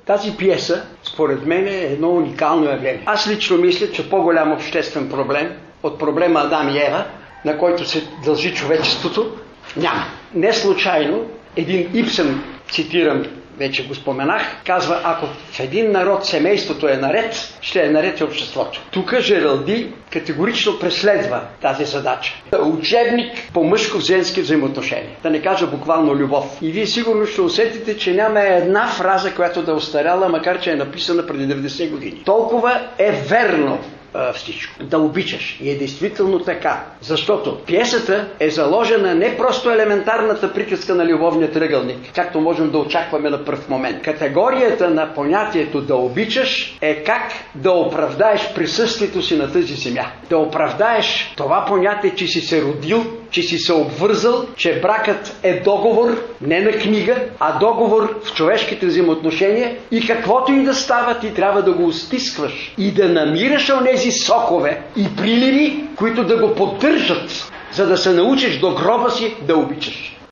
Тази пиеса, според мен, е едно уникално явление. Аз лично мисля, че по-голям обществен проблем от проблема Адам и Ева, на който се дължи човечеството, няма. Не случайно един Ибсен, цитирам, вече го споменах, казва, ако в един народ семейството е наред, ще е наред и обществото. Тук Жералди категорично преследва тази задача. Учебник по мъжко-женски взаимоотношения. Да не кажа буквално любов. И вие сигурно ще усетите, че няма една фраза, която да е остаряла, макар че е написана преди 90 години. Толкова е верно всичко. Да обичаш. И е действително така. Защото пиесата е заложена не просто елементарната приказка на любовния триъгълник, както можем да очакваме на пръв момент. Категорията на понятието да обичаш е как да оправдаеш присъствието си на тази земя. Да оправдаеш това понятие, че си се родил, че си се обвързал, че бракът е договор, не на книга, а договор в човешките взаимоотношения и каквото и да става, ти трябва да го стискваш и да намираш онези сокове и приливи, които да го поддържат, за да се научиш до гроба си да обичаш.